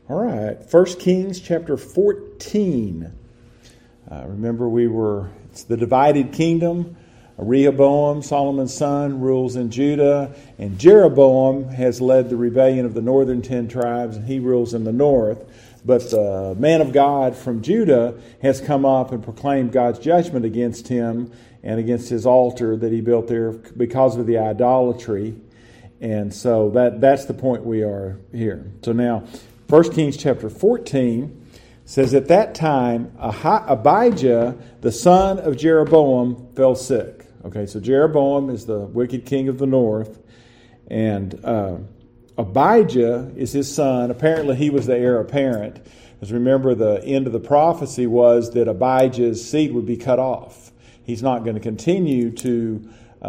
All right, 1 Kings chapter 14. Remember, it's the divided kingdom. Rehoboam, Solomon's son, rules in Judah, and Jeroboam has led the rebellion of the northern 10 tribes, and he rules in the north. But the man of God from Judah has come up and proclaimed God's judgment against him and against his altar that he built there because of the idolatry. And so that's the point we are here. So now, 1 Kings chapter 14 says, at that time, Abijah, the son of Jeroboam, fell sick. Okay, so Jeroboam is the wicked king of the north, and Abijah is his son. Apparently, he was the heir apparent. Because remember, the end of the prophecy was that Abijah's seed would be cut off. He's not going to continue to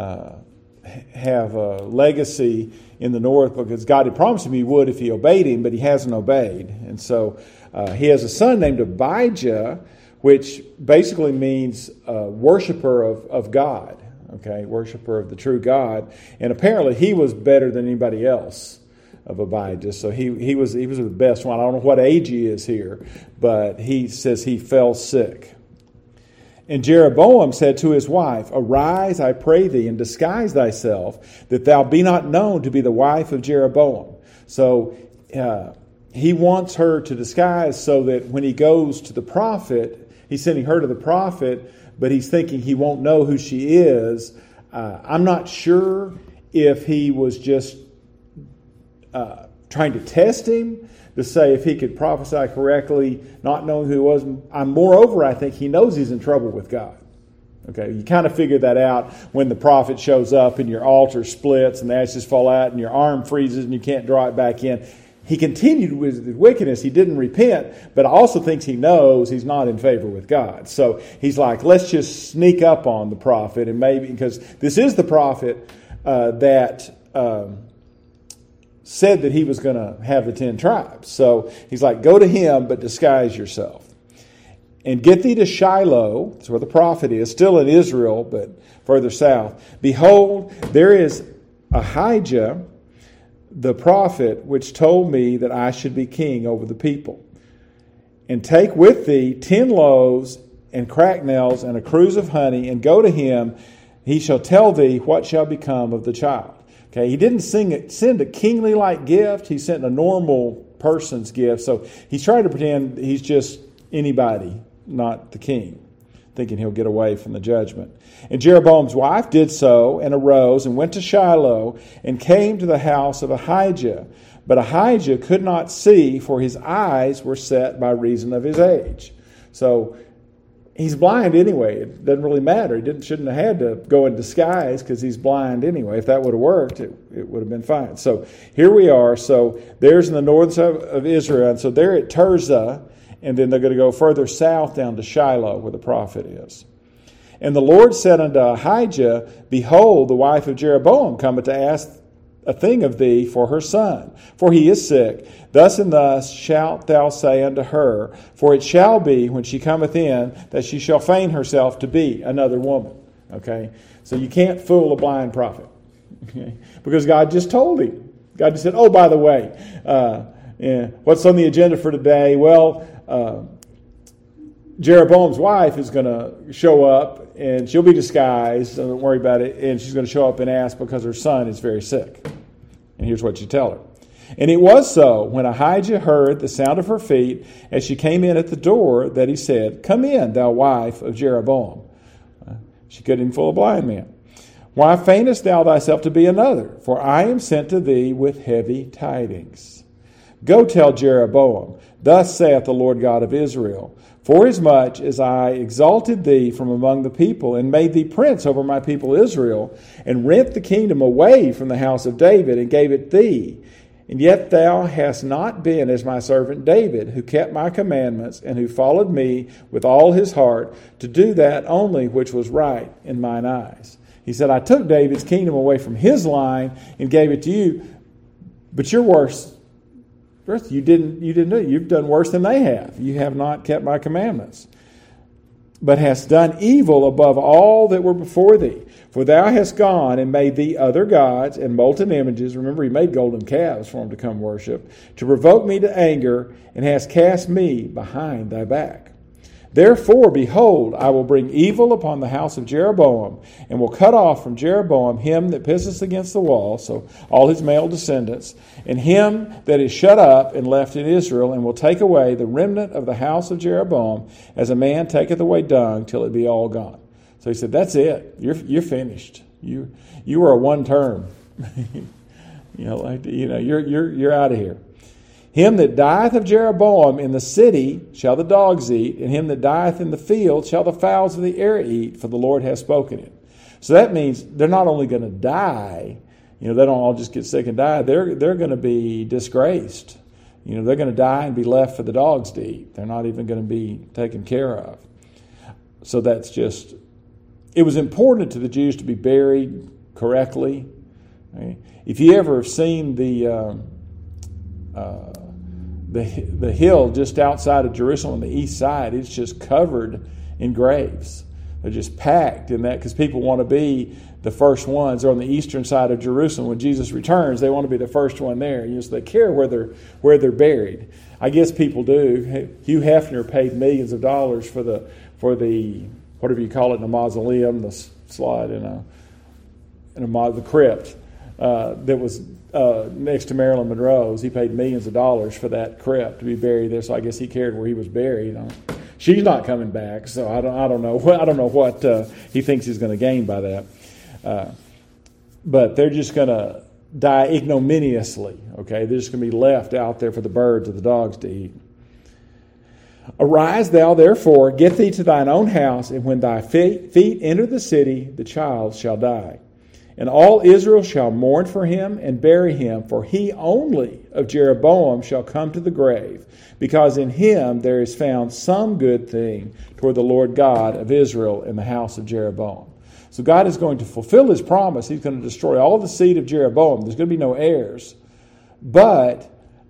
have a legacy in the north because God had promised him he would if he obeyed him, but he hasn't obeyed. And so he has a son named Abijah, which basically means worshiper of God, okay, worshiper of the true God. And apparently he was better than anybody else of Abijah. So he was the best one. I don't know what age he is here, but he says he fell sick. And Jeroboam said to his wife, arise, I pray thee, and disguise thyself, that thou be not known to be the wife of Jeroboam. So he wants her to disguise so that when he goes to the prophet, he's sending her to the prophet, but he's thinking he won't know who she is. I'm not sure if he was just trying to test him, to say if he could prophesy correctly, not knowing who he was. Moreover, I think he knows he's in trouble with God. Okay, you kind of figure that out when the prophet shows up and your altar splits and the ashes fall out and your arm freezes and you can't draw it back in. He continued with his wickedness. He didn't repent, but I also think he knows he's not in favor with God. So he's like, let's just sneak up on the prophet, and maybe, because this is the prophet that said that he was going to have the 10 tribes. So he's like, go to him, but disguise yourself. And get thee to Shiloh, that's where the prophet is, still in Israel, but further south. Behold, there is Ahijah, the prophet, which told me that I should be king over the people. And take with thee 10 loaves and cracknels and a cruse of honey, and go to him. He shall tell thee what shall become of the child. Okay, he didn't send a kingly-like gift. He sent a normal person's gift. So he's trying to pretend he's just anybody, not the king, thinking he'll get away from the judgment. And Jeroboam's wife did so, and arose and went to Shiloh and came to the house of Ahijah. But Ahijah could not see, for his eyes were set by reason of his age. So he's blind anyway. It doesn't really matter. He shouldn't have had to go in disguise because he's blind anyway. If that would have worked, it would have been fine. So here we are. So there's in the north of Israel. And so they're at Tirzah, and then they're going to go further south down to Shiloh where the prophet is. And the Lord said unto Ahijah, behold, the wife of Jeroboam cometh to ask a thing of thee for her son, for he is sick. Thus and thus shalt thou say unto her, for it shall be when she cometh in that she shall feign herself to be another woman. Okay? So you can't fool a blind prophet. Okay? Because God just told him. God just said, oh, by the way, what's on the agenda for today? Well, Jeroboam's wife is going to show up, and she'll be disguised, so don't worry about it, and she's going to show up and ask because her son is very sick. And here's what you tell her. And it was so, when Ahijah heard the sound of her feet, as she came in at the door, that he said, come in, thou wife of Jeroboam. She couldn't even fool a blind man. Why feignest thou thyself to be another? For I am sent to thee with heavy tidings. Go tell Jeroboam, thus saith the Lord God of Israel, forasmuch as I exalted thee from among the people, and made thee prince over my people Israel, and rent the kingdom away from the house of David, and gave it thee, and yet thou hast not been as my servant David, who kept my commandments, and who followed me with all his heart, to do that only which was right in mine eyes. He said, I took David's kingdom away from his line, and gave it to you, but you're worse. First, you didn't do it. You've done worse than they have. You have not kept my commandments, but hast done evil above all that were before thee. For thou hast gone and made thee other gods and molten images. Remember, he made golden calves for them to come worship, to provoke me to anger, and hast cast me behind thy back. Therefore, behold, I will bring evil upon the house of Jeroboam, and will cut off from Jeroboam him that pisseth against the wall, so all his male descendants, and him that is shut up and left in Israel, and will take away the remnant of the house of Jeroboam, as a man taketh away dung till it be all gone. So he said, "That's it. You're finished. You are a one term. You're out of here. Him that dieth of Jeroboam in the city shall the dogs eat, and him that dieth in the field shall the fowls of the air eat, for the Lord hath spoken it." So that means they're not only going to die, they don't all just get sick and die. They're going to be disgraced. They're going to die and be left for the dogs to eat. They're not even going to be taken care of. So that's just, it was important to the Jews to be buried correctly. Right? If you ever have seen the hill just outside of Jerusalem on the east side, it's just covered in graves. They're just packed in that because people want to be the first ones. They're on the eastern side of Jerusalem. When Jesus returns, they want to be the first one there. So they care where they're buried. I guess people do. Hugh Hefner paid millions of dollars for the whatever you call it in a mausoleum, the slide in the crypt that was next to Marilyn Monroe's. He paid millions of dollars for that crypt to be buried there. So I guess he cared where he was buried. She's not coming back, so I don't know what he thinks he's going to gain by that. But they're just going to die ignominiously. Okay, they're just going to be left out there for the birds or the dogs to eat. Arise thou therefore, get thee to thine own house, and when thy feet enter the city, the child shall die. And all Israel shall mourn for him and bury him, for he only of Jeroboam shall come to the grave, because in him there is found some good thing toward the Lord God of Israel in the house of Jeroboam. So God is going to fulfill his promise. He's going to destroy all the seed of Jeroboam. There's going to be no heirs. But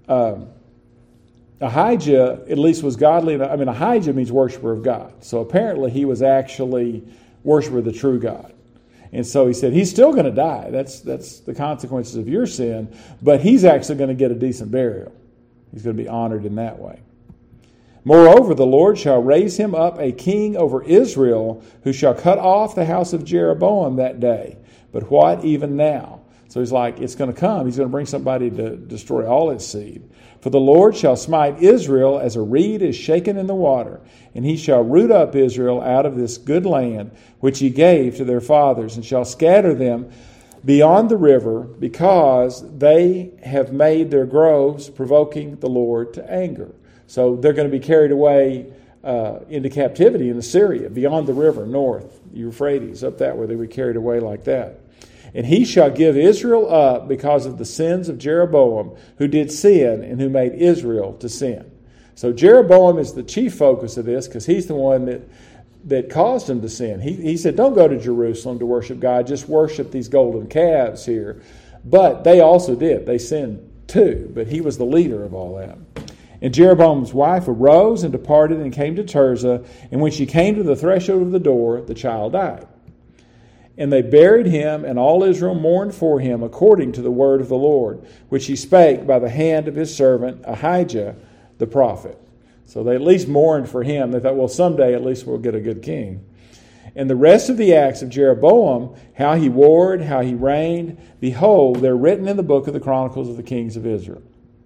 Ahijah at least was godly. Ahijah means worshiper of God. So apparently he was actually worshiper of the true God. And so he said, he's still going to die. That's the consequences of your sin. But he's actually going to get a decent burial. He's going to be honored in that way. Moreover, the Lord shall raise him up a king over Israel, who shall cut off the house of Jeroboam that day. But what even now? So he's like, it's going to come. He's going to bring somebody to destroy all its seed. For the Lord shall smite Israel as a reed is shaken in the water, and he shall root up Israel out of this good land which he gave to their fathers, and shall scatter them beyond the river, because they have made their groves provoking the Lord to anger. So they're going to be carried away into captivity in Assyria, beyond the river, north, Euphrates, up that way they were carried away like that. And he shall give Israel up because of the sins of Jeroboam, who did sin and who made Israel to sin. So Jeroboam is the chief focus of this, because he's the one that caused him to sin. He said, don't go to Jerusalem to worship God, just worship these golden calves here. But they also did. They sinned too, but he was the leader of all that. And Jeroboam's wife arose and departed and came to Tirzah, and when she came to the threshold of the door, the child died. And they buried him, and all Israel mourned for him according to the word of the Lord, which he spake by the hand of his servant Ahijah the prophet. So they at least mourned for him. They thought, well, someday at least we'll get a good king. And the rest of the acts of Jeroboam, how he warred, how he reigned, behold, they're written in the book of the Chronicles of the Kings of Israel.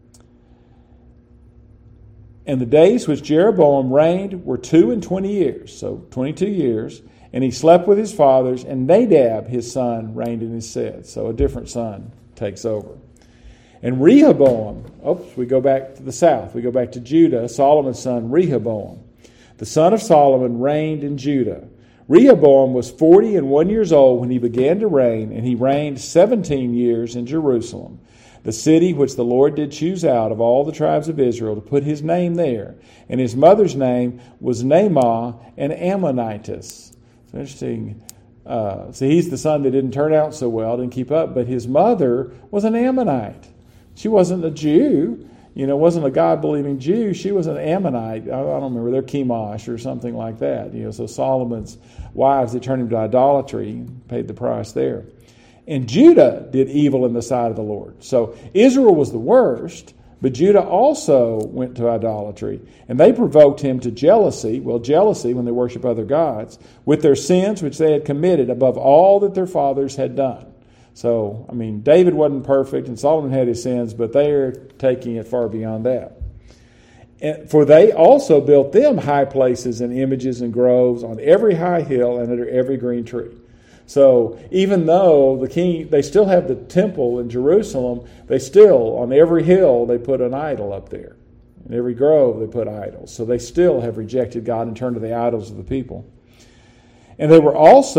And the days which Jeroboam reigned were 22 years, so 22 years. And he slept with his fathers, and Nadab, his son, reigned in his stead. So a different son takes over. And Rehoboam, we go back to the south. We go back to Judah, Solomon's son, Rehoboam. The son of Solomon reigned in Judah. Rehoboam was 41 years old when he began to reign, and he reigned 17 years in Jerusalem, the city which the Lord did choose out of all the tribes of Israel to put his name there. And his mother's name was Naamah, an Ammonitess. It's interesting. So he's the son that didn't turn out so well, didn't keep up, but his mother was an Ammonite. She wasn't a Jew. wasn't a God-believing Jew. She was an Ammonite. I don't remember. They're Chemosh or something like that. So Solomon's wives that turned him to idolatry paid the price there. And Judah did evil in the sight of the Lord. So Israel was the worst, but Judah also went to idolatry. And they provoked him to jealousy. Well, jealousy when they worship other gods, with their sins which they had committed above all that their fathers had done. So, David wasn't perfect and Solomon had his sins, but they are taking it far beyond that. For they also built them high places and images and groves on every high hill and under every green tree. So even though they still have the temple in Jerusalem, they still, on every hill, they put an idol up there. In every grove, they put idols. So they still have rejected God and turned to the idols of the people. And there were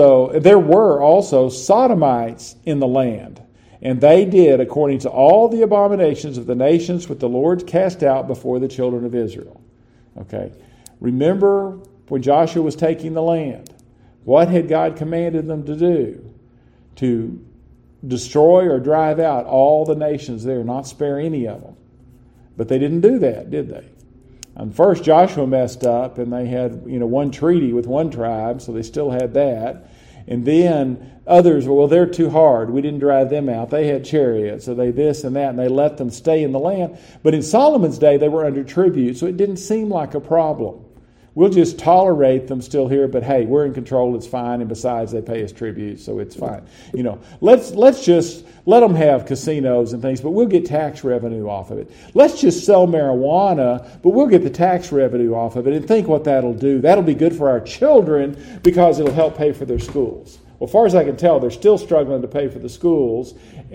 also Sodomites in the land, and they did according to all the abominations of the nations which the Lord cast out before the children of Israel. Okay, remember when Joshua was taking the land, what had God commanded them to do? To destroy or drive out all the nations there, not spare any of them. But they didn't do that, did they? And first, Joshua messed up, and they had one treaty with one tribe, so they still had that. And then others, they're too hard. We didn't drive them out. They had chariots, so they this and that, and they let them stay in the land. But in Solomon's day, they were under tribute, so it didn't seem like a problem. We'll just tolerate them still here, but hey, we're in control, it's fine, and besides, they pay us tribute, so it's fine. Let's just let them have casinos and things, but we'll get tax revenue off of it. Let's just sell marijuana, but we'll get the tax revenue off of it, and think what that'll do. That'll be good for our children because it'll help pay for their schools. Well, as far as I can tell, they're still struggling to pay for the schools,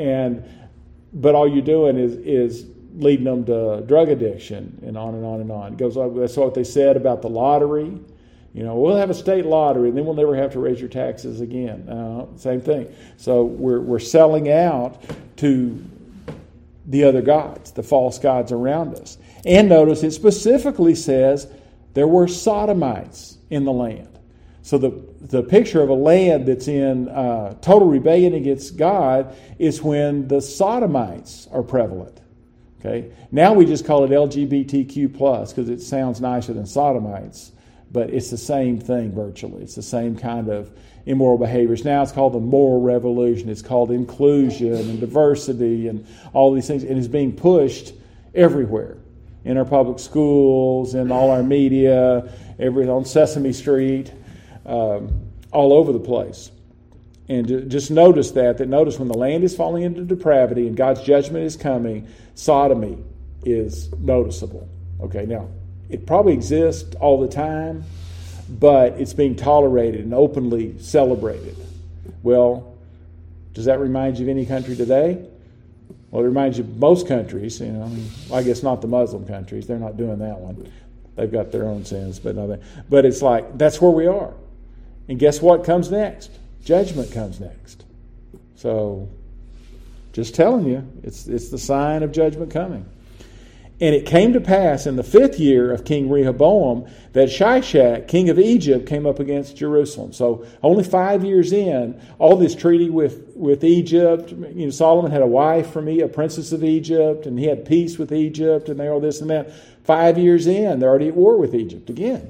but all you're doing is leading them to drug addiction and on and on and on. It goes on. That's what they said about the lottery. We'll have a state lottery and then we'll never have to raise your taxes again. Same thing. So we're selling out to the other gods, the false gods around us. And notice it specifically says there were Sodomites in the land. So the picture of a land that's in total rebellion against God is when the Sodomites are prevalent. Okay. Now we just call it LGBTQ+ because it sounds nicer than Sodomites, but it's the same thing virtually. It's the same kind of immoral behaviors. Now it's called the moral revolution. It's called inclusion and diversity and all these things. And it's being pushed everywhere in our public schools, in all our media, on Sesame Street, all over the place. And just notice notice when the land is falling into depravity and God's judgment is coming, sodomy is noticeable. Okay, now, it probably exists all the time, but it's being tolerated and openly celebrated. Well, does that remind you of any country today? Well, it reminds you of most countries, I guess not the Muslim countries. They're not doing that one. They've got their own sins, but nothing. But it's like, that's where we are. And guess what comes next? Judgment comes next. So, just telling you, it's the sign of judgment coming. And it came to pass in the 5th year of King Rehoboam that Shishak, king of Egypt, came up against Jerusalem. So only 5 years in, all this treaty with Egypt. Solomon had a wife from a princess of Egypt, and he had peace with Egypt, and they all this and that. 5 years in, they're already at war with Egypt again.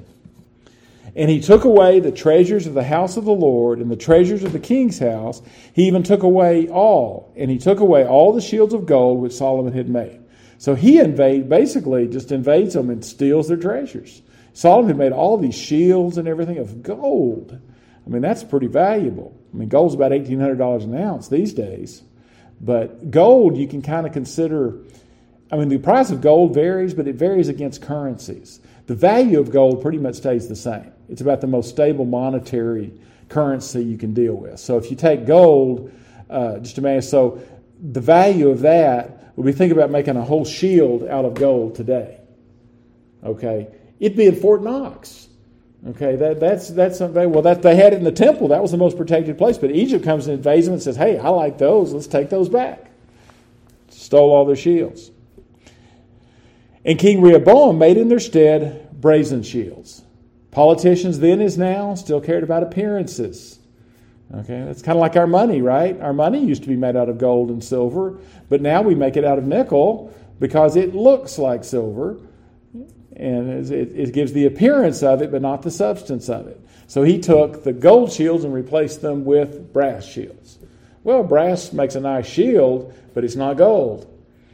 And he took away the treasures of the house of the Lord and the treasures of the king's house. He even took away all. And he took away all the shields of gold which Solomon had made. So he basically just invades them and steals their treasures. Solomon had made all these shields and everything of gold. That's pretty valuable. Gold's about $1,800 an ounce these days. But gold you can kind of consider, the price of gold varies, but it varies against currencies. The value of gold pretty much stays the same. It's about the most stable monetary currency you can deal with. So if you take gold, just imagine, so the value of that, we think about making a whole shield out of gold today. Okay, it'd be in Fort Knox. Okay, that's something. Well, they had it in the temple. That was the most protected place. But Egypt comes and invades them and says, "Hey, I like those. Let's take those back." Stole all their shields. And King Rehoboam made in their stead brazen shields. Politicians then as now still cared about appearances. Okay, that's kind of like our money, right? Our money used to be made out of gold and silver, but now we make it out of nickel. because it looks like silver, and it gives the appearance of it, but not the substance of it. So he took the gold shields and replaced them with brass shields. Well, brass makes a nice shield, but it's not gold.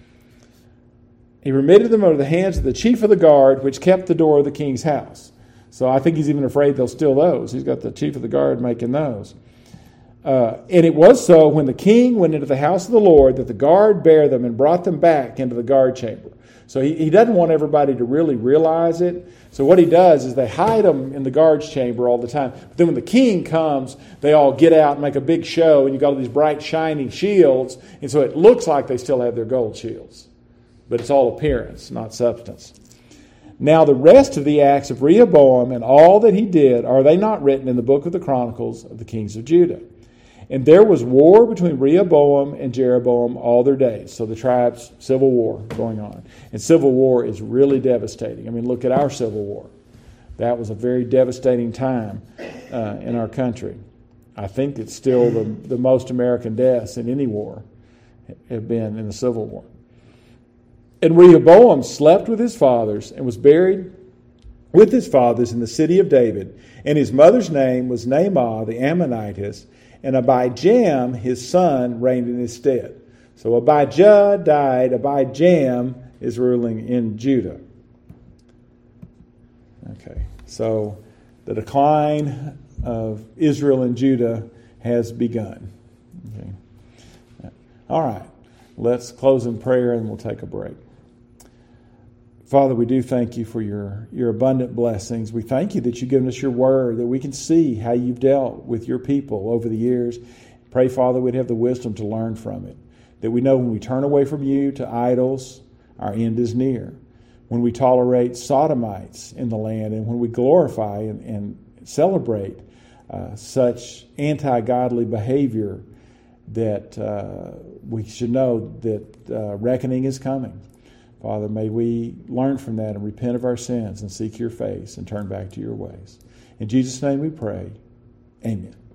He remitted them over the hands of the chief of the guard, which kept the door of the king's house. So I think he's even afraid they'll steal those. He's got the chief of the guard making those. And it was so when the king went into the house of the Lord that the guard bare them and brought them back into the guard chamber. So he doesn't want everybody to really realize it. So what he does is they hide them in the guard's chamber all the time. But then when the king comes, they all get out and make a big show, and you've got all these bright, shining shields. And so it looks like they still have their gold shields. But it's all appearance, not substance. Now the rest of the acts of Rehoboam and all that he did, are they not written in the book of the Chronicles of the kings of Judah? And there was war between Rehoboam and Jeroboam all their days. So the tribes, civil war going on. And civil war is really devastating. I mean, look at our civil war. That was a very devastating time in our country. I think it's still the most American deaths in any war have been in the Civil War. And Rehoboam slept with his fathers and was buried with his fathers in the city of David. And his mother's name was Naamah the Ammonitess. And Abijam, his son, reigned in his stead. So Abijah died. Abijam is ruling in Judah. Okay, so the decline of Israel and Judah has begun. Okay. All right, let's close in prayer and we'll take a break. Father, we do thank you for your abundant blessings. We thank you that you've given us your word, that we can see how you've dealt with your people over the years. Pray, Father, we'd have the wisdom to learn from it, that we know when we turn away from you to idols, our end is near. When we tolerate sodomites in the land, and when we glorify and celebrate such anti-godly behavior, that we should know that reckoning is coming. Father, may we learn from that and repent of our sins and seek your face and turn back to your ways. In Jesus' name we pray. Amen.